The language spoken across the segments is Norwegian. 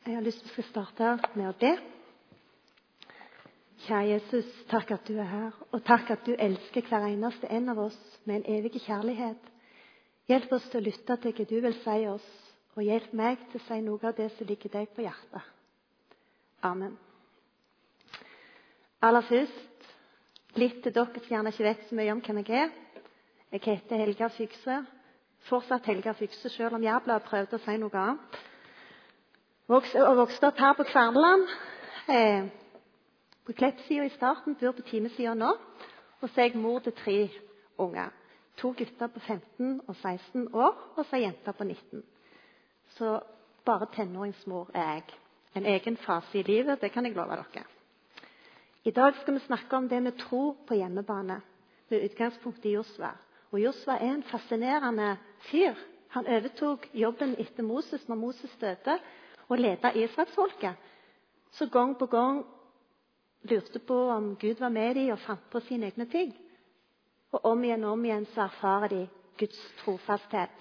Jeg har lyst til å starte med å be. Kjære Jesus, takk at du er her, og takk at du elsker hver eneste en av oss med en evig kjærlighet. Hjelp oss til å lytte til hva du vil si oss, og hjelp meg til å si noe av det som ligger deg på hjertet. Amen. Aller først, litt til dere som gjerne ikke vet så mye om hvem jeg er. Jeg heter Helga Fykse, fortsatt Helga Fykse, selv om Jærbladet prøvde å si noe annet. Vokste opp her på Kverneland, på Kleppsida i starten, bor på timesida nå. Og så er jeg mor til 3 unger. 2 gutter på 15 og 16 år, og så en jente på 19. Så bare tenåringsmor er jeg. En egen fase i livet, det kan jeg love dere. I dag skal vi snakke om det med tro på hjemmebane, med utgangspunkt i Josva. Og Josva er en fascinerende fyr. Han overtok jobben etter Moses når Moses døde, og ledet Israelsfolket. Så gang på gang lurte på om Gud var med dem og fant på sine egne ting. Og om igjen så erfarer de Guds trofasthet.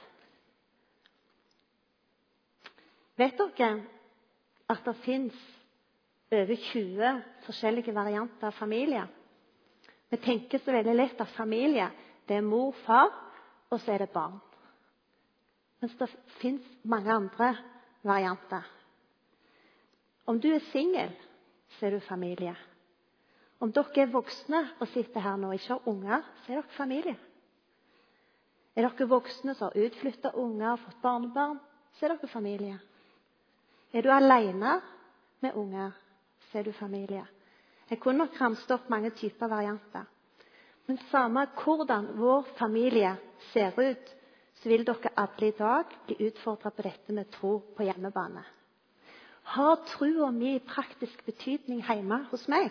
Vet dere at det finnes over 20 forskjellige varianter av familie? Vi tenker så veldig lett at familie, det er mor, far, og så er det barn. Mens det finnes mange andre varianter. Om du er singel, så er du familie. Om dere er voksne og sitter her nå og ikke har unger, så er dere familie. Er dere voksne som har utflyttet unger og fått barnebarn, så er dere familie. Er du alene med unger, så er du familie. Jeg kunne nok ramse opp mange typer varianter. Men samme hvordan vår familie ser ut, så vil dere alle i dag bli utfordret på dette med tro på hjemmebane. Har troen min praktisk betydning hjemme hos meg?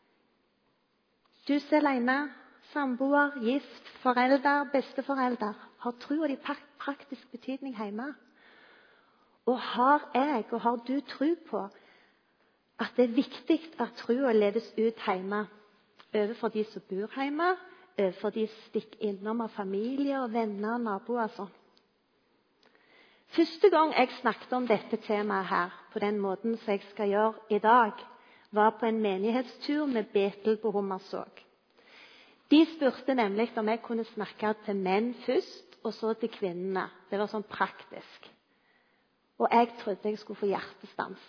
Du som er alene, samboer, gift, forelder, besteforelder. Har troen din praktisk betydning hjemme? Og har jeg og har du tro på at det er viktig at troen leves ut hjemme? Overfor de som bor hjemme, overfor de som stikker innom av familie og venner og naboer og sånn. Første gang jeg snakket om dette temaet her, på den måten som jeg skal gjøre i dag, var på en menighetstur med Betel på Hummersåk. De spurte nemlig om jeg kunne snakke til menn først, og så til kvinnene. Det var sånn praktisk. Og jeg trodde jeg skulle få hjertestans.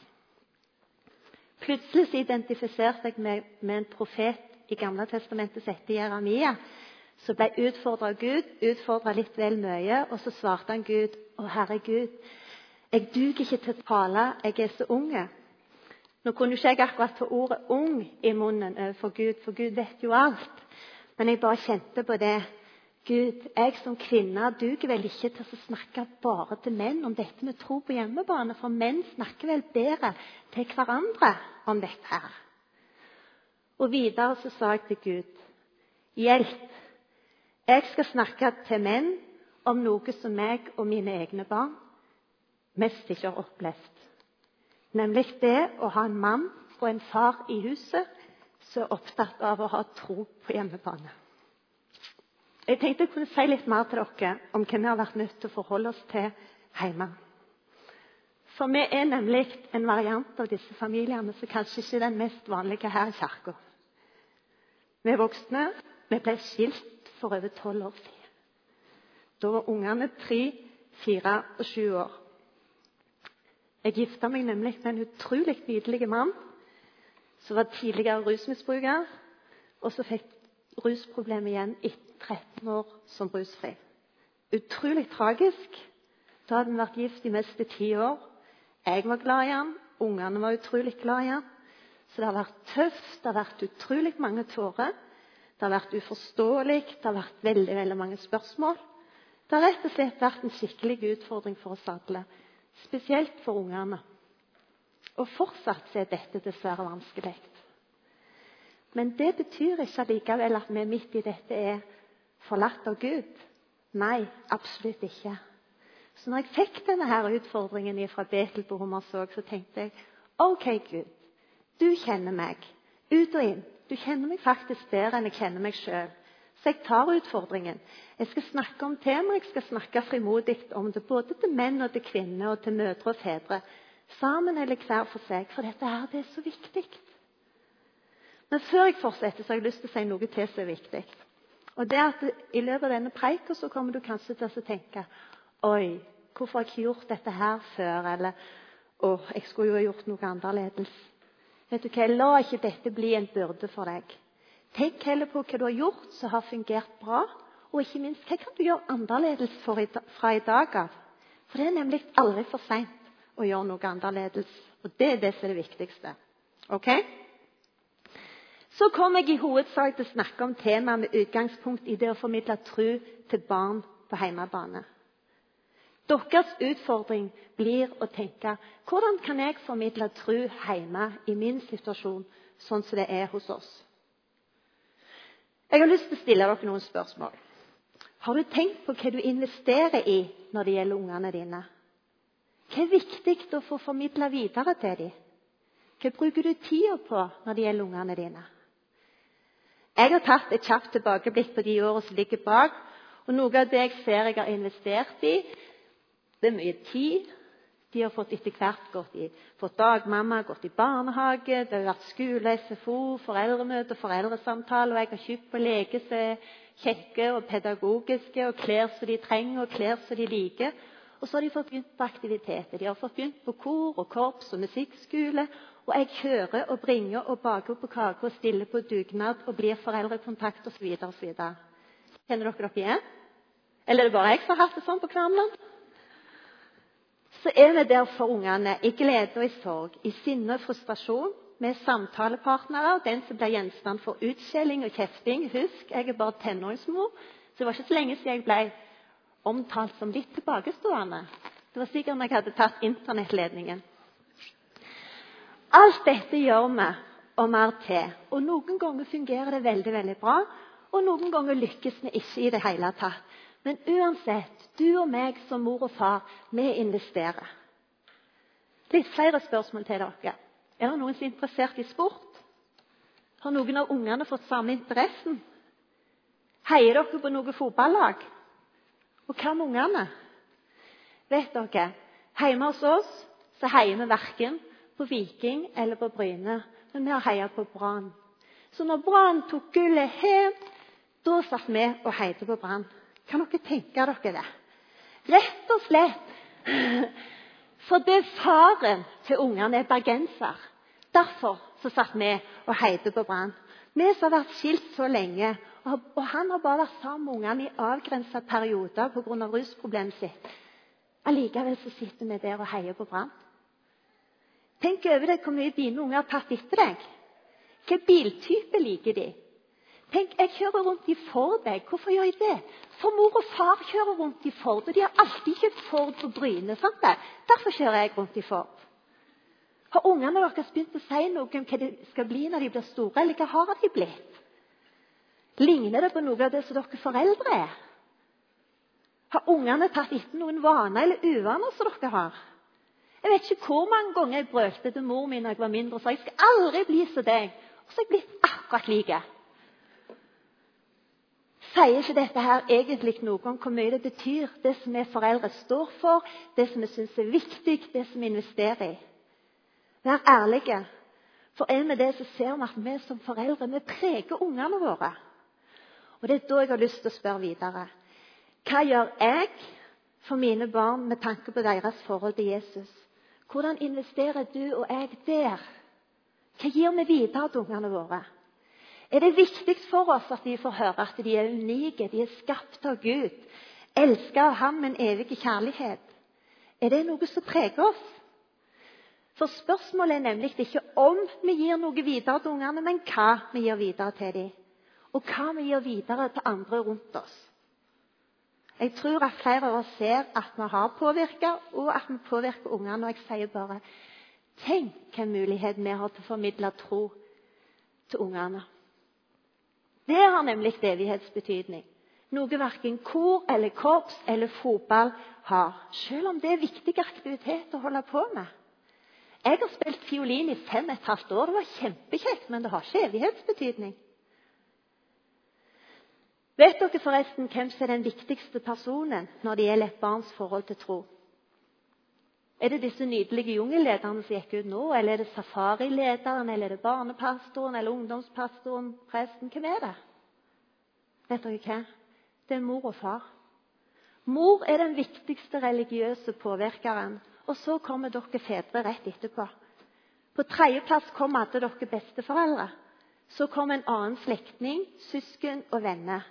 Plutselig så identifiserte jeg meg med en profet i Gamle testamentet som heter Jeremia, som ble utfordret av Gud, utfordret litt vel mye, og så svarte han Gud: «Å, Herregud, jeg duger ikke til å tale, jeg er så unge.» Nå kunne ikke jeg akkurat få ordet ung i munnen for Gud vet jo alt. Men jeg bare kjente på det. Gud, jeg som kvinne duger vel ikke til å snakke bare til menn om dette med tro på hjemmebane, for menn snakker vel bedre til hverandre om dette her. Og videre så sa jeg til Gud: hjelp, jeg skal snakke til menn om noe som jeg og mine egne barn mest ikke har opplevd. Nemlig det å ha en mann og en far i huset som er opptatt av å ha tro på hjemmebane. Jeg tenkte jeg kunne si litt mer til dere om hva vi har vært nødt til å forholde oss til hjemme. For vi er nemlig en variant av disse familiene som kanskje ikke er den mest vanlige her i kirken. Vi er voksne. Vi ble skilt for over 12 år siden. Da var ungene 3, 4 og 7 år. Jeg giftet meg nemlig med en utrolig nydelig mann som var tidligere rusmisbruker, og så fikk rusproblemet igjen etter 13 år som rusfri. Utrolig tragisk. Da hadde vi vært gift i mest 10 år. Jeg var glad i han, ungene var utrolig glad i han. Så det har vært tøft, det har vært utrolig mange tårer. Det har vært uforståelig, det har vært veldig, veldig mange spørsmål. Det har rett og slett vært en skikkelig utfordring for oss alle, spesielt for ungene. Og fortsatt er dette dessverre vanskelig. Men det betyr ikke likevel at vi midt i dette er forlatt av Gud. Nei, absolutt ikke. Så når jeg fikk denne her utfordringen fra Betel på Hummersåk, så tenkte jeg: ok, Gud, du kjenner meg ut og inn. Du kjenner meg faktisk bedre enn jeg kjenner meg selv. Så jeg tar utfordringen. Jeg skal snakke om temaet, jeg skal snakke frimodig om det, både til menn og til kvinner og til mødre og fedre. Sammen eller hver for seg, for dette her, det er så viktig. Men før jeg fortsetter, så har jeg lyst til å si noe til som er viktig. Og det er at i løpet av denne preken så kommer du kanskje til å tenke, oi, hvorfor har jeg ikke gjort dette her før? Eller, jeg skulle jo ha gjort noe annerledes. Vet du hva, la ikke dette bli en byrde for deg. Tenk heller på hva du har gjort som har fungert bra, og ikke minst, hva kan du gjøre annerledes fra i dag av? For det er nemlig aldri for sent å gjøre noe annerledes, og det er det som er det viktigste. Ok? Så kommer jeg i hovedsak til å snakke om temaet med utgangspunkt i det å formidle tro til barn på hjemmebane. Deres utfordring blir å tenke, hvordan kan jeg formidle tro hjemme i min situasjon, sånn som det er hos oss? Jeg har lyst til å stille dere noen spørsmål. Har du tenkt på hva du investerer i når det gjelder ungene dine? Hva er viktig å få formidle videre til dem? Hva bruker du tida på når det gjelder ungene dine? Jeg har tatt et kjapt tilbakeblikk på de årene som ligger bak, og noe av det jeg ser jeg har investert i, det er mye tid. De har fått etter hvert fått dagmamma, gått i barnehage, det har vært skole, SFO, foreldremøte, foreldresamtale, og jeg har kjøpt på leker som er kjekke og pedagogiske, og klær som de trenger, og klær som de liker. Og så har de fått begynt på aktiviteter. De har fått begynt på kor og korps og musikkskole, og jeg kjører og bringer og baker på kake og stiller på dugnad og blir foreldrekontakt og så videre og så videre. Kjenner dere igjen? Eller er det bare jeg som har hatt det sånn på Kvarmland? Så er vi der for ungene, i glede og i sorg, i sinne og frustrasjon, med samtalepartnere, den som blir gjenstand for utskjelling og kjefting. Husk, jeg er bare tenåringsmor, så det var ikke så lenge siden jeg ble omtalt som litt tilbakestående. Det var sikkert når jeg hadde tatt internettledningen. Alt dette gjør vi, og mer til. Og noen ganger fungerer det veldig, veldig bra, og noen ganger lykkes vi ikke i det hele tatt. Men uansett, du og meg som mor og far, vi investerer. Litt flere spørsmål til dere. Er det noen som er interessert i sport? Har noen av ungene fått samme interessen? Heier dere på noe fotballag? Og hva med ungene? Vet dere, hjemme hos oss så heier vi hverken på Viking eller på Bryne, men vi har heiet på Brann. Så når Brann tok gullet hjem, da satt vi og heiet på Brann. Kan dere tenke dere det? Rett og slett. For det faren til ungene er bergenser. Derfor så satt vi og heide på Brann. Vi som har vært skilt så lenge, og han har bare vært sammen med ungene i avgrenset perioder på grunn av rusproblemet sitt. Allikevel så sitter vi der og heier på Brann. Tenk over det, hvor mye dine unger har tatt etter deg. Hva biltype liker de? Tenk, jeg kjører rundt i Ford. Hvorfor gjør jeg det? For mor og far kjører rundt i Ford, og de har alltid kjøpt Ford på Bryne. Sant det? Derfor kjører jeg rundt i Ford. Har ungene deres begynt å si noe om hva de skal bli når de blir store, eller hva har de blitt? Ligner det på noe av det som dere foreldre er? Har ungene tatt etter noen vaner eller uvaner som dere har? Jeg vet ikke hvor mange ganger jeg brølte til mor min da jeg var mindre og sa jeg skal aldri bli som deg. Og så er jeg blitt akkurat like. Sier ikke dette her egentlig noe om hvor mye det betyr, det som vi foreldre står for, det som vi synes er viktig, det som vi investerer i? Vær ærlige, for med det så ser vi at vi som foreldre, vi preger ungene våre. Og det er da jeg har lyst til å spørre videre. Hva gjør jeg for mine barn med tanke på deres forhold til Jesus? Hvordan investerer du og jeg der? Hva gir vi videre til ungene våre? Er det viktig for oss at de får høre at de er unike, de er skapt av Gud, elsket av ham med en evig kjærlighet? Er det noe som preger oss? For spørsmålet er nemlig ikke om vi gir noe videre til ungene, men hva vi gir videre til dem, og hva vi gir videre til andre rundt oss. Jeg tror at flere av oss ser at vi har påvirket, og at vi påvirker ungene, og jeg sier bare, tenk hvilken mulighet vi har til å formidle tro til ungene. Det har nemlig evighetsbetydning. Noe hverken kor eller korps eller fotball har, selv om det er viktig aktivitet å holde på med. Jeg har spilt fiolin i 5,5 år, det var kjempekjekt, men det har ikke evighetsbetydning. Vet dere forresten hvem som er den viktigste personen når det gjelder et barns forhold til tro? Er det disse nydelige jungellederne som gikk ut nå, eller er det safarilederen, eller er det barnepastoren, eller ungdomspastoren, presten? Hvem er det? Vet dere hva? Det er mor og far. Mor er den viktigste religiøse påvirkeren, og så kommer dere fedre rett etterpå. På tredjeplass kommer alle dere besteforeldre. Så kommer en annen slektning, søsken og venner.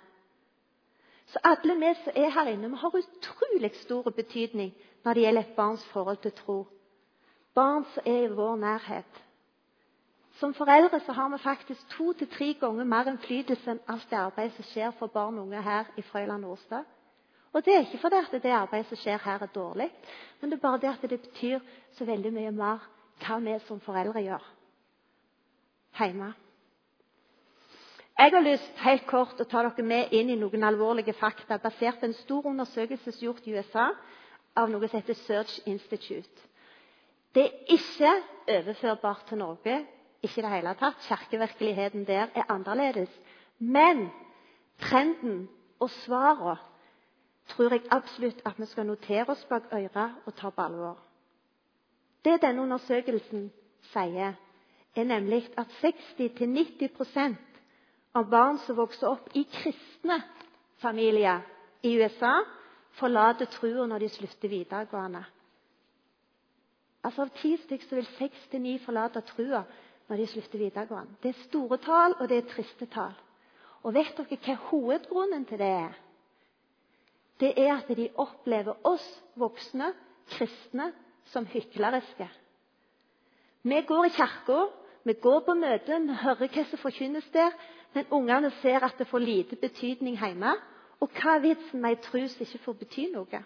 Så alle vi som er her inne, vi har utrolig stor betydning når det gjelder et barns forhold til tro. Barn som er i vår nærhet. Som foreldre så har vi faktisk 2 til 3 ganger mer innflytelse enn alt det arbeidet som skjer for barn og unge her i Frøyland og Årstad. Og det er ikke fordi at det arbeidet som skjer her er dårlig, men det er bare det at det betyr så veldig mye mer hva vi som foreldre gjør hjemme. Jeg har lyst helt kort å ta dere med inn i noen alvorlige fakta basert på en stor undersøkelse gjort i USA av noe som heter Search Institute. Det er ikke overførbart til Norge, ikke i det hele tatt. Kirkevirkeligheten der er annerledes. Men trenden og svarene tror jeg absolutt at vi skal notere oss bak øret og ta på alvor. Det denne undersøkelsen sier, er nemlig at 60-90% av barn som vokser opp i kristne familier i USA, forlater troen når de slutter videregående. Altså av 10 stykker så vil 6-9 forlate troen når de slutter videregående. Det er store tall, og det er triste tall. Og vet dere hva hovedgrunnen til det er? Det er at de opplever oss voksne, kristne, som hykleriske. Vi går i kirka, vi går på møte, vi hører hva som forkynnes der, men ungene ser at det får lite betydning hjemme. Og hva er vitsen med en tro som ikke får bety noe?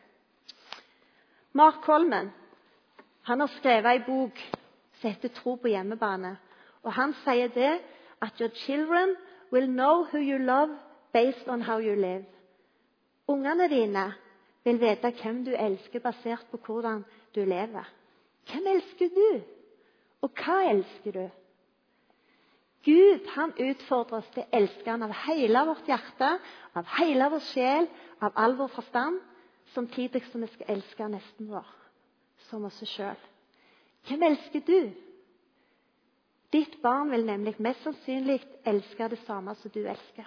Mark Coleman, han har skrevet en bok som heter Tro på hjemmebane. Og han sier det at your children will know who you love based on how you live. Ungene dine vil vite hvem du elsker basert på hvordan du lever. Hvem elsker du? Og hva elsker du? Gud, han utfordrer oss til å elske han av hele vårt hjerte, av hele vår sjel, av all vår forstand, samtidig som vi skal elske nesten vår, som oss selv. Hvem elsker du? Ditt barn vil nemlig mest sannsynlig elske det samme som du elsker.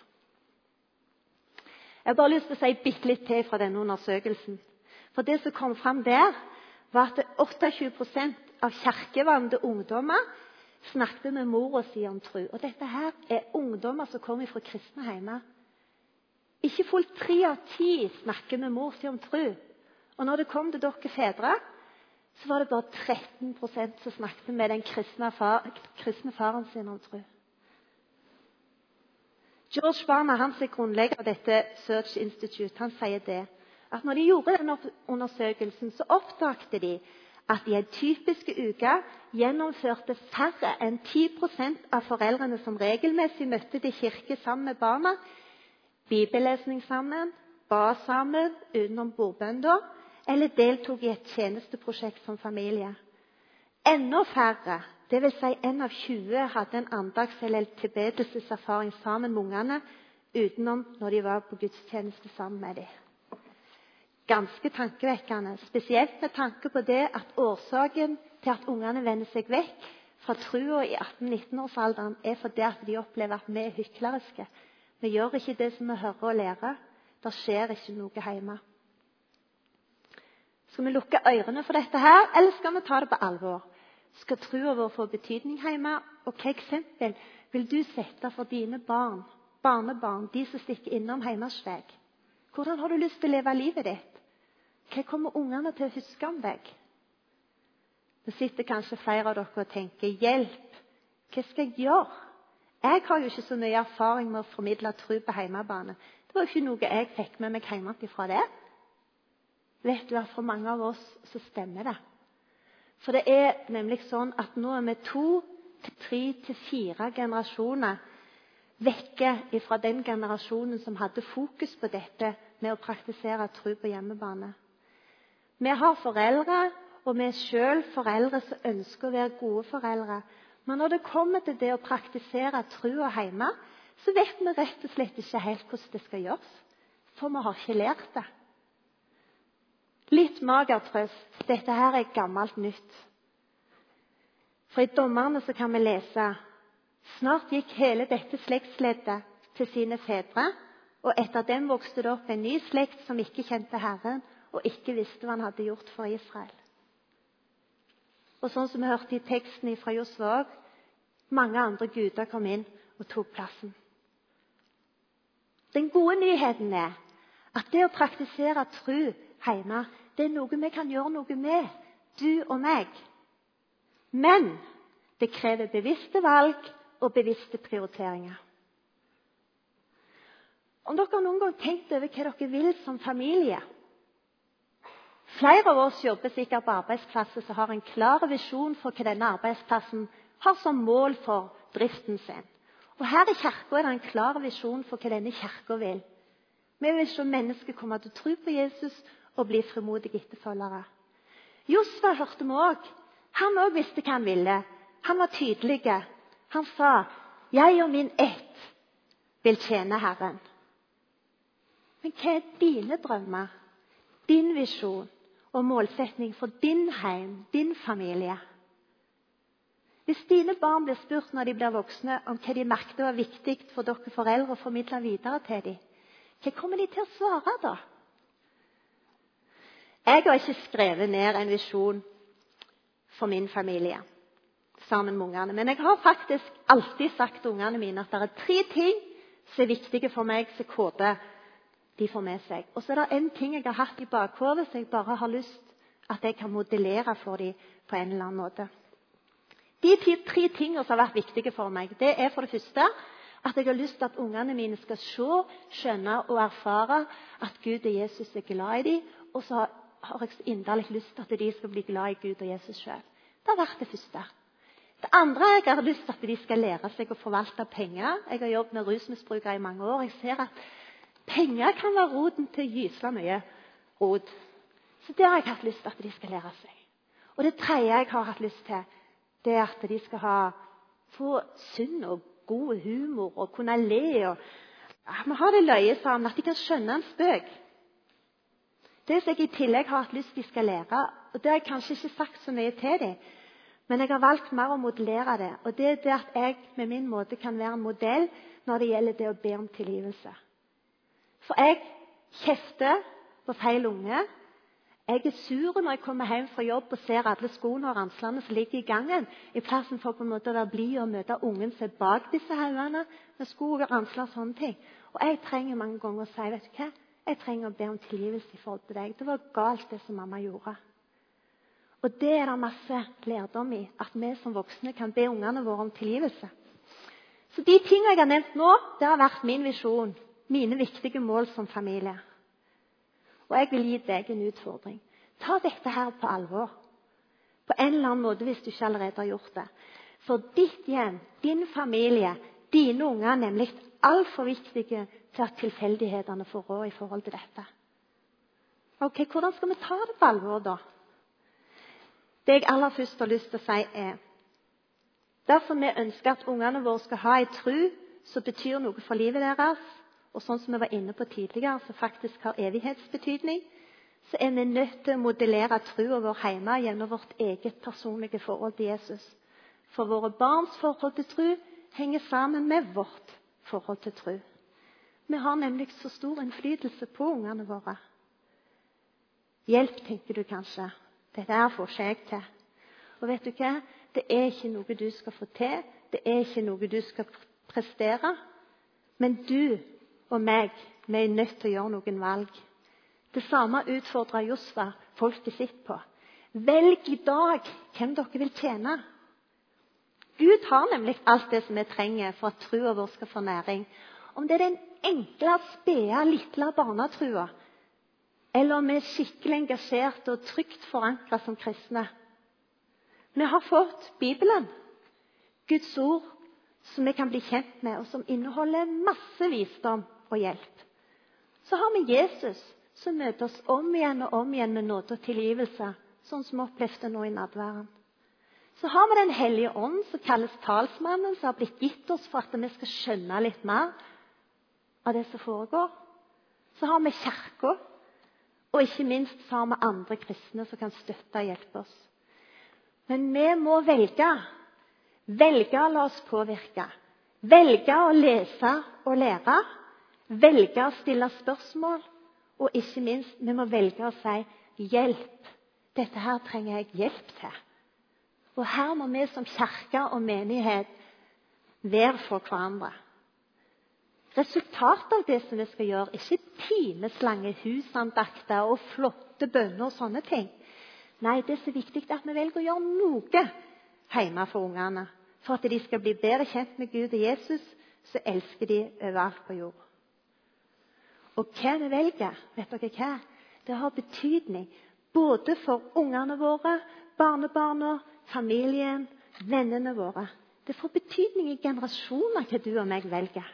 Jeg har bare lyst til å si bitte litt til fra denne undersøkelsen. For det som kom fram der, var at 28% av kirkevante ungdommer snakket med mor og si om tro. Og dette her er ungdommer som kommer fra kristne hjemme. Ikke fullt 3 av 10 snakker med mor si om tro. Og når det kom til dere fedre, så var det bare 13% som snakket med den kristne faren sin om tro. George Barna, han er grunnlegger av dette Search Institute, han sier det, at når de gjorde denne undersøkelsen, så oppdagte de at i en typisk uke gjennomførte færre enn 10% av foreldrene som regelmessig møtte til kirke sammen med barna, bibellesning sammen, ba sammen utenom bordbønner, eller deltok i et tjenesteprosjekt som familie. Enda færre, det vil si 1 av 20, hadde en andaks- eller tilbedelseserfaring sammen med ungene, utenom når de var på gudstjeneste sammen med dem. Ganske tankevekkende, spesielt med tanke på det at årsaken til at ungene vender seg vekk fra trua i 18-19-årsalderen, er fordi at de opplever at vi er hykleriske. Vi gjør ikke det som vi hører og lærer. Det skjer ikke noe hjemme. Skal vi lukke ørene for dette her, eller skal vi ta det på alvor? Skal trua vår få betydning hjemme? Og hva eksempel vil du sette for dine barn, barnebarn, de som stikker innom hjemme hos deg? Hvordan har du lyst til å leve livet ditt? Hva kommer ungene til å huske om deg? Nå sitter kanskje flere av dere og tenker, hjelp, hva skal jeg gjøre? Jeg har jo ikke så mye erfaring med å formidle tro på hjemmebane. Det var jo ikke noe jeg fikk med meg hjemmefra det. Vet du at for mange av oss så stemmer det. For det er nemlig sånn at nå er vi 2 til 3 til 4 generasjoner vekke fra den generasjonen som hadde fokus på dette med å praktisere tro på hjemmebane. Vi har foreldre, og vi er selv foreldre som ønsker å være gode foreldre. Men når det kommer til det å praktisere troa hjemme, så vet vi rett og slett ikke helt hvordan det skal gjøres. For vi har ikke lært det. Litt mager trøst. Dette her er gammelt nytt. For i Dommerne så kan vi lese: Snart gikk hele dette slektsleddet til sine fedre, og etter dem vokste det opp en ny slekt som ikke kjente Herren, og ikke visste hva han hadde gjort for Israel. Og sånn som vi hørte i teksten fra Josva også, mange andre guder kom inn og tok plassen. Den gode nyheten er at det å praktisere tro hjemme, det er noe vi kan gjøre noe med, du og meg. Men det krever bevisste valg og bevisste prioriteringer. Om dere noen gang tenkt over hva dere vil som familie? Flere av oss jobber sikkert på arbeidsplasser som har en klar visjon for hva denne arbeidsplassen har som mål for driften sin. Og her i kirka er det en klar visjon for hva denne kirka vil. Vi vil se mennesker komme til å tro på Jesus og bli frimodige etterfølgere. Josva hørte vi også. Han også visste hva han ville. Han var tydelig. Han sa, 'Jeg og min ett vil tjene Herren'. Men hva er dine drømmer, din visjon og målsetning for din heim, din familie? Hvis dine barn blir spurt når de blir voksne om hva de merket var viktig for dere foreldre å formidle videre til dem, hva kommer de til å svare da? Jeg har ikke skrevet ned en visjon for min familie sammen med ungene, men jeg har faktisk alltid sagt til ungene mine at det er 3 ting som er viktige for meg som KD de får med seg. Og så er det en ting jeg har hatt i bakhodet som jeg bare har lyst at jeg kan modellere for dem på en eller annen måte. De 3 tingene som har vært viktige for meg, det er for det første at jeg har lyst til at ungene mine skal se, skjønne og erfare at Gud og Jesus er glad i dem, og så har jeg så inderlig lyst til at de skal bli glad i Gud og Jesus selv. Det har vært det første. Det andre er at jeg har lyst til at de skal lære seg å forvalte penger. Jeg har jobbet med rusmisbrukere i mange år. Jeg ser at penger kan være roten til gyselig mye rot. Så det har jeg hatt lyst til at de skal lære seg. Og det tredje jeg har hatt lyst til, det er at de skal få sunn og god humor og kunne le. Og vi har det løye sammen, at de kan skjønne en spøk. Det som jeg i tillegg har hatt lyst til de skal lære, og det har jeg kanskje ikke sagt så mye til dem, men jeg har valgt mer å modellere det. Og det er det at jeg med min måte kan være en modell når det gjelder det å be om tilgivelse. For jeg kjefter på feil unge. Jeg er sur når jeg kommer hjem fra jobb og ser alle skoene og ranslene som ligger i gangen, i plassen for på en måte å være blid og møte ungen som er bak disse haugene med sko og ransler og sånne ting. Og jeg trenger mange ganger å si, vet du hva? Jeg trenger å be om tilgivelse i forhold til deg. Det var galt det som mamma gjorde. Og det er det masse lærdom i, at vi som voksne kan be ungene våre om tilgivelse. Så de tingene jeg har nevnt nå, det har vært min visjon, mine viktige mål som familie. Og jeg vil gi deg en utfordring. Ta dette her på alvor. På en eller annen måte hvis du ikke allerede har gjort det. For ditt hjem, din familie, dine unger er nemlig alt for viktige til at tilfeldighetene får råd i forhold til dette. Ok, hvordan skal vi ta det på alvor da? Det jeg aller først har lyst til å si er, derfor vi ønsker at ungene våre skal ha en tro som betyr noe for livet deres, og sånn som vi var inne på tidligere, som faktisk har evighetsbetydning, så er vi nødt til å modellere troen vår hjemme gjennom vårt eget personlige forhold til Jesus. For våre barns forhold til tro henger sammen med vårt forhold til tro. Vi har nemlig så stor innflytelse på ungene våre. Hjelp, tenker du kanskje. Dette her får ikke jeg til. Og vet du hva? Det er ikke noe du skal få til. Det er ikke noe du skal prestere. Men du og meg, vi er nødt til å gjøre noen valg. Det samme utfordrer Josva folket sitt på. Velg i dag hvem dere vil tjene. Gud har nemlig alt det som vi trenger for at troen vår skal få næring. Om det er den enkle, spede, lille barnetroen, eller om vi er skikkelig engasjert og trygt forankret som kristne. Vi har fått Bibelen, Guds ord, som vi kan bli kjent med, og som inneholder masse visdom og hjelp. Så har vi Jesus, som møter oss om igjen og om igjen med nåde og tilgivelse, sånn som vi opplevde nå i nadværen. Så har vi Den hellige ånd, som kalles talsmannen, som har blitt gitt oss for at vi skal skjønne litt mer av det som foregår. Så har vi kirka, Og ikke minst så har vi andre kristne som kan støtte og hjelpe oss. Men vi må velge. Velge å la oss påvirke. Velge å lese og lære. Velge å stille spørsmål. Og ikke minst, vi må velge å si hjelp. Dette her trenger jeg hjelp til. Og her må vi som kirke og menighet være for hverandre. Resultatet av det som vi skal gjøre, ikke timeslange husandakter og flotte bønner og sånne ting. Nei, det er så viktig at vi velger å gjøre noe hjemme for ungene. For at de skal bli bedre kjent med Gud og Jesus, så elsker de overalt på jord. Og hva vi velger, vet dere hva? Det har betydning både for ungene våre, barnebarna, familien, vennene våre. Det får betydning i generasjoner hva du og meg velger.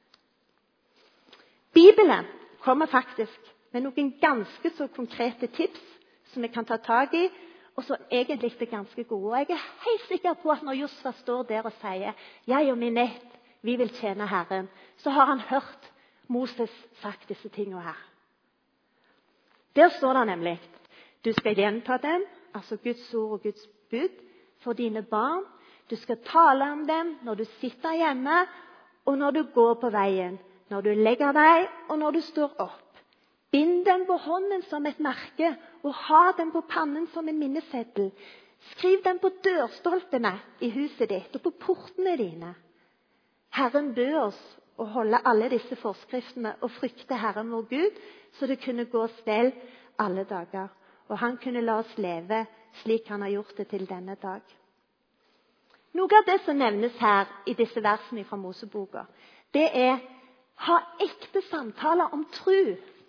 Bibelen kommer faktisk med noen ganske så konkrete tips som vi kan ta tag i, og som egentlig er ganske gode. Og jeg er helt sikker på at når Josva står der og sier «Jeg og min ett, vi vil tjene Herren», så har han hørt Moses sagt disse tingene her. Der står det nemlig du skal gjenta dem, altså Guds ord og Guds bud, for dine barn. Du skal tale om dem når du sitter hjemme, og når du går på veien, når du legger deg, og når du står opp. Bind dem på hånden som et merke, og ha dem på pannen som en minneseddel. Skriv dem på dørstolpene i huset ditt, og på portene dine. Herren bød oss å holde alle disse forskriftene og frykte Herren vår Gud, så det kunne gå oss vel alle dager. Og han kunne la oss leve slik han har gjort det til denne dag. Noe av det som nevnes her i disse versene fra Moseboka, det er ha ekte samtaler om tro.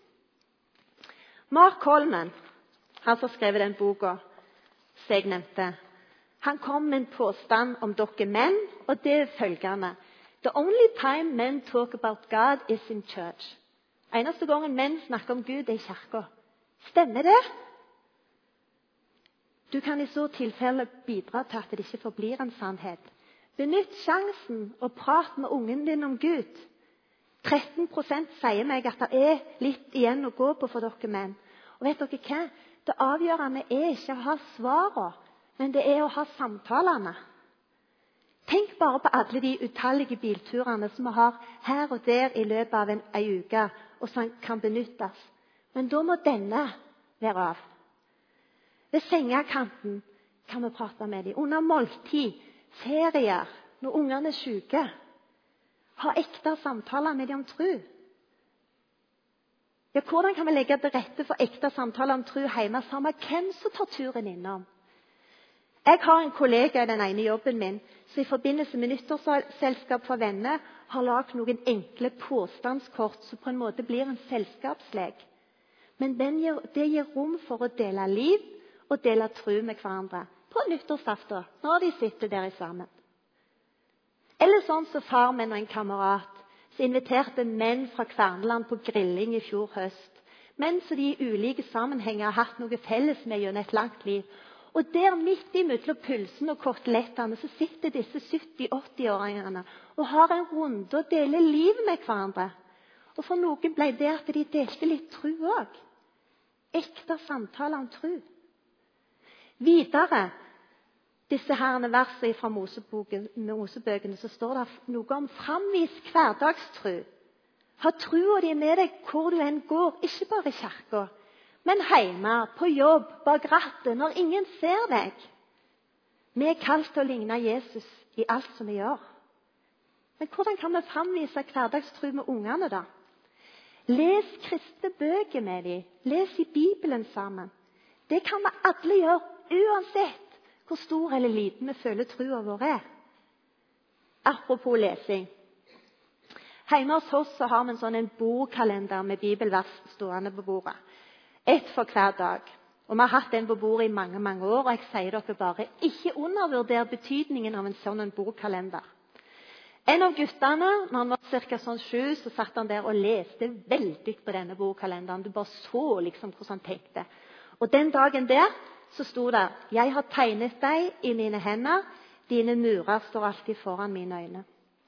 Mark Coleman, han som skrev den boka som jeg nevnte, han kom med en påstand om dere menn, og det er følgende: The only time men talk about God is in church. Eneste gangen menn snakker om Gud er i kirka. Stemmer det? Du kan i så tilfelle bidra til at det ikke forblir en sannhet. Benytt sjansen og prat med ungen din om Gud. 13% sier meg at det er litt igjen å gå på for dere menn. Og vet dere hva? Det avgjørende er ikke å ha svarene, men det er å ha samtalene. Tenk bare på alle de utallige bilturene som vi har her og der i løpet av en uke, og som kan benyttes. Men da må denne være av. Ved sengekanten kan vi prate med dem. Under måltid, ferier, når ungene er syke. Ha ekte samtaler med dem om tro. Ja, hvordan kan vi legge til rette for ekte samtaler om tro hjemme sammen med hvem som tar turen innom? Jeg har en kollega i den ene jobben min som i forbindelse med nyttårsselskap for venner har laget noen enkle påstandskort som på en måte blir en selskapslek. Men det gir rom for å dele liv og dele tro med hverandre på nyttårsaften når de sitter der sammen. Eller sånn som far min og en kamerat som inviterte menn fra Kverneland på grilling i fjor høst. Menn som de i ulike sammenhenger har hatt noe felles med gjennom et langt liv. Og der midt imellom pulsen og kotelettene så sitter disse 70-80-åringene og har en runde og deler liv med hverandre. Og for noen ble det at de delte litt tro også. Ekte samtaler om tro. Videre, disse herrene versene fra Mosebøkene, så står det noe om framvis hverdagstro. Ha troa di med deg hvor du enn går, ikke bare i kirka, men hjemme, på jobb, bak rattet, når ingen ser deg. Vi er kalt til å ligne Jesus i alt som vi gjør. Men hvordan kan vi framvise hverdagstro med ungene da? Les kristne bøker med dem. Les i Bibelen sammen. Det kan vi alle gjøre, uansett hvor stor eller liten vi føler troa vår er. Apropos lesing. Hjemme hos oss så har vi en bordkalender med bibelvers stående på bordet. Ett for hver dag. Og vi har hatt den på bordet i mange, mange år, og jeg sier dere bare, ikke undervurder betydningen av en sånn bordkalender. En av guttene, når han var cirka sånn 7, så satt han der og leste veldig på denne bordkalenderen. Du bare så liksom hvordan han tenkte. Og den dagen der, så sto det, jeg har tegnet deg i mine hender, dine murer står alltid foran mine øyne.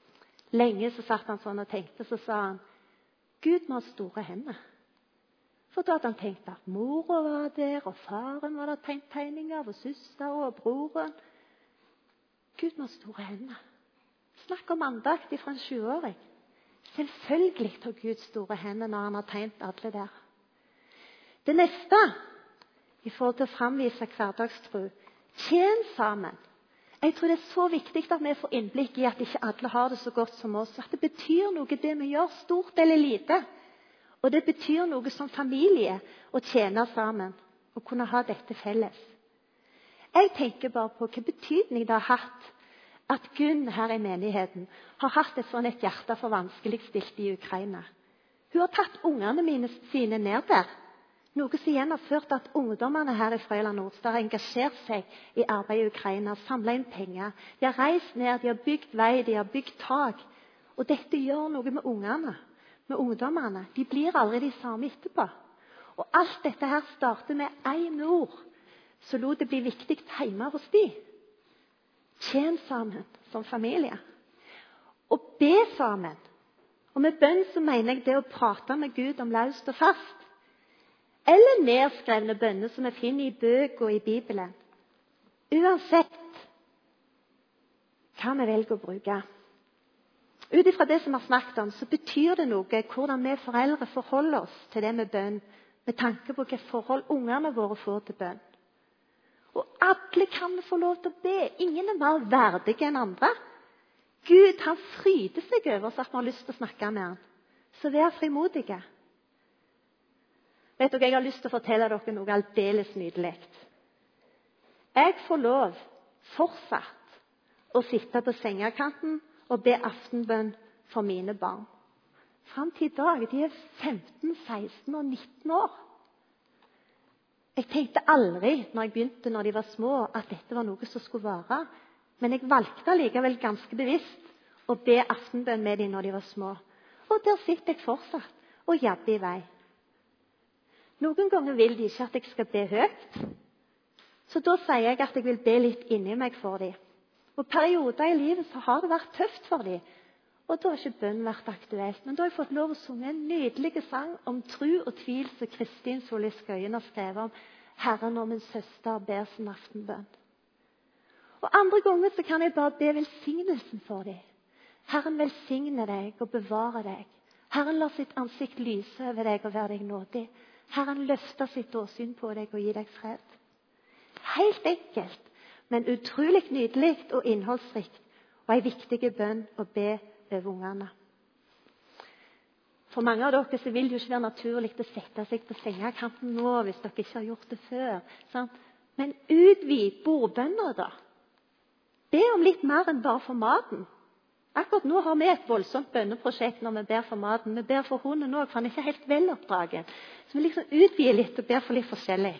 Lenge så satt han sånn og tenkte, så sa han, Gud må ha store hender. For da hadde han tenkt at mora var der, og faren var der tegnet tegninger, og søster og broren. Gud må ha store hender. Snakk om andakt fra en 7-åring. Selvfølgelig har Gud store hender når han har tegnet alle der. Det neste, i forhold til å framvise hverdagstro, tjen sammen. Jeg tror det er så viktig at vi får innblikk i at ikke alle har det så godt som oss. At det betyr noe det vi gjør, stort eller lite. Og det betyr noe som familie å tjene sammen og kunne ha dette felles. Jeg tenker bare på hva betydning det har hatt at Gunn her i menigheten har hatt et hjerte for vanskeligstilte i Ukraina. Hun har tatt ungene sine ned der. Noe som igjen har ført til at ungdommene her i Frøyland Nordstad har engasjert seg i arbeid i Ukraina, samlet inn penger. De har reist ned, de har bygd vei, de har bygd tak. Og dette gjør noe med ungene, med ungdommene. De blir aldri de samme etterpå. Og alt dette her starter med en ord, så lot det bli viktig hjemme hos de. Tjen sammen som familie. Og be sammen. Og med bønn så mener jeg det å prate med Gud om løst og fast. Eller nedskrevne bønner som vi finner i bøker og i Bibelen. Uansett hva vi velger å bruke. Ut ifra det som vi har snakket om, så betyr det noe hvordan vi foreldre forholder oss til det med bønn, med tanke på hvilke forhold ungene våre får til bønn. Og alle kan få lov til å be. Ingen er mer verdige enn andre. Gud, han fryder seg over oss at vi har lyst til å snakke med han. Så vær frimodige. Vet dere, jeg har lyst til å fortelle dere noe aldeles nydelig. Jeg får lov fortsatt å sitte på sengekanten og be aftenbønn for mine barn. Fram til i dag, de er 15, 16 og 19 år. Jeg tenkte aldri når jeg begynte når de var små at dette var noe som skulle vare. Men jeg valgte likevel ganske bevisst å be aftenbønn med dem når de var små. Og der sitter jeg fortsatt og jabber i vei. Noen ganger vil de ikke at jeg skal be høyt. Så da sier jeg at jeg vil be litt inni meg for dem. Og perioder i livet så har det vært tøft for dem. Og da har ikke bønn vært aktuelt. Men da har jeg fått lov å synge en nydelig sang om tro og tvil som Kristin Solli Skøyen har skrevet om Herren og min søster ber sin aftenbønn. Og andre ganger så kan jeg bare be velsignelsen for dem. Herren velsigne deg og bevare deg. Herren lar sitt ansikt lyse over deg og være deg nådig. Herren løfter sitt åsyn på deg og gir deg fred. Helt enkelt, men utrolig nydelig og innholdsrikt. Og en viktig bønn å be over ungene. For mange av dere så vil det jo ikke være naturlig å sette seg på sengekanten nå hvis dere ikke har gjort det før. Sant? Men utvid bordbønner da. Be om litt mer enn bare for maten. Akkurat nå har vi et voldsomt bønneprosjekt når vi ber for maten. Vi ber for hunden også, for han er ikke helt veloppdragen. Så vi liksom utvider litt og ber for litt forskjellig.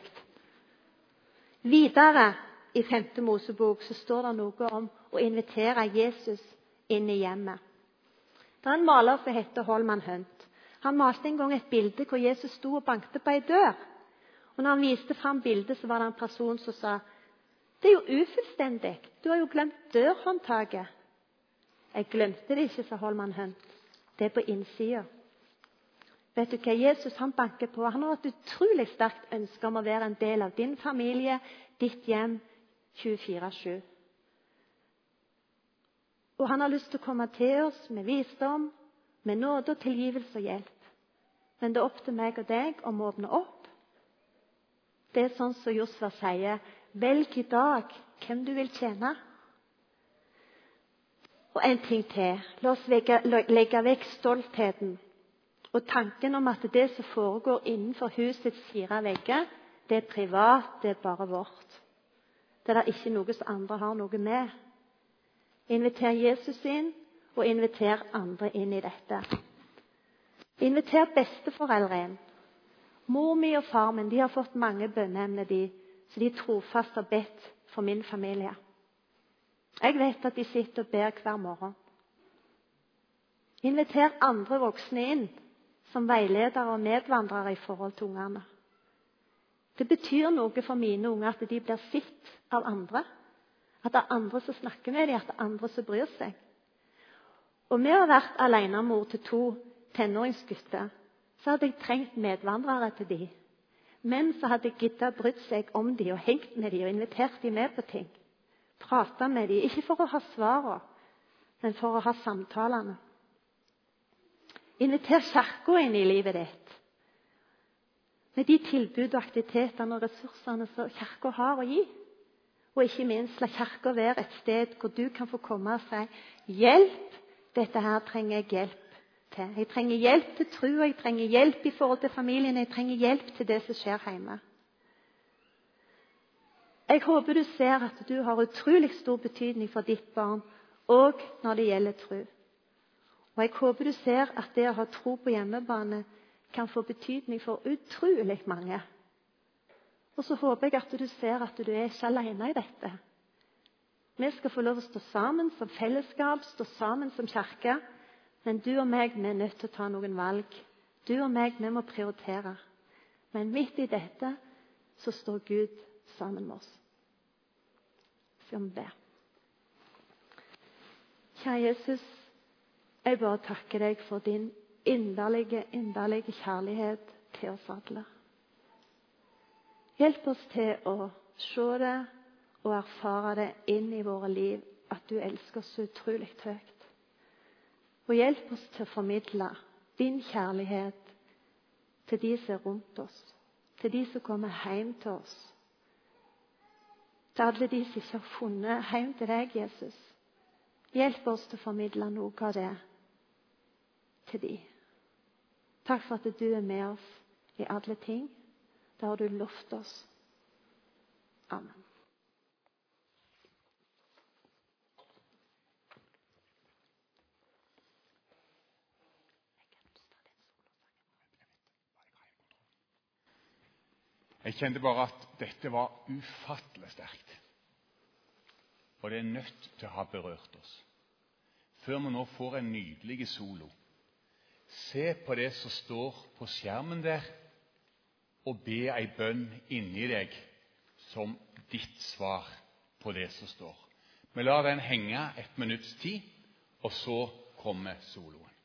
Videre i 5. Mosebok så står det noe om å invitere Jesus inn i hjemmet. Det er en maler som heter Holman Hunt. Han malte en gang et bilde hvor Jesus sto og bankte på en dør. Og når han viste frem bildet, så var det en person som sa: det er jo ufullstendig. Du har jo glemt dørhåndtaket. Jeg glemte det ikke, sa Holman Hunt. Det er på innsida. Vet du hva? Jesus han banker på. Han har et utrolig sterkt ønske om å være en del av din familie, ditt hjem, 24/7. Og han har lyst til å komme til oss med visdom, med nåde og tilgivelse og hjelp. Men det er opp til meg og deg om å åpne opp. Det er sånn som Josva sier: velg i dag hvem du vil tjene. Og en ting til. La oss legge vekk stoltheten og tanken om at det som foregår innenfor husets 4 vegger, det er privat, det er bare vårt. Det er ikke noe som andre har noe med. Inviter Jesus inn, og inviter andre inn i dette. Inviter besteforeldre inn. Mor mi og far min, de har fått mange bønneemner, så de trofast har bedt for min familie. Jeg vet at de sitter og ber hver morgen. Inviter andre voksne inn som veiledere og medvandrere i forhold til ungene. Det betyr noe for mine unger at de blir sett av andre. At det er andre som snakker med dem, at det er andre som bryr seg. Og vi har vært alenemor til 2 tenåringsgutter så hadde jeg trengt medvandrere til de. Men så hadde jeg giddet brydd seg om de og hengt med de og invitert de med på ting. Pratet med de, ikke for å ha svarene, men for å ha samtalene. Inviter kirken inn i livet ditt. Med de tilbud og aktivitetene og ressursene som kirken har å gi. Og ikke minst la kirken være et sted hvor du kan få komme og si hjelp, dette her trenger jeg hjelp til. Jeg trenger hjelp til tro, jeg trenger hjelp i forhold til familien, jeg trenger hjelp til det som skjer hjemme. Jeg håper du ser at du har utrolig stor betydning for ditt barn, og når det gjelder tro. Og jeg håper du ser at det å ha tro på hjemmebane kan få betydning for utrolig mange. Og så håper jeg at du ser at du er ikke alene i dette. Vi skal få lov å stå sammen som fellesskap, stå sammen som kirke, men du og meg, vi er nødt til å ta noen valg. Du og meg, vi må prioritere. Men midt i dette, så står Gud sammen med oss. Skal vi be. Kjære Jesus, jeg bare takker deg for din inderlige kjærlighet til oss alle. Hjelp oss til å se det og erfare det inn i våre liv, at du elsker oss så utrolig høyt. Og hjelp oss til å formidle din kjærlighet til de som er rundt oss, til de som kommer hjem til oss, til alle de som ikke har funnet hjem til deg, Jesus. Hjelp oss til å formidle noe av det til de. Takk for at du er med oss i alle ting. Det har du lovt oss. Amen. Jeg kjente bare at dette var ufattelig sterkt. Og det er nødt til å ha berørt oss. Før vi nå får en nydelig solo. Se på det som står på skjermen der, og be ei bønn inni deg som ditt svar på det som står. Vi lar den henge 1 minutts tid, og så kommer soloen.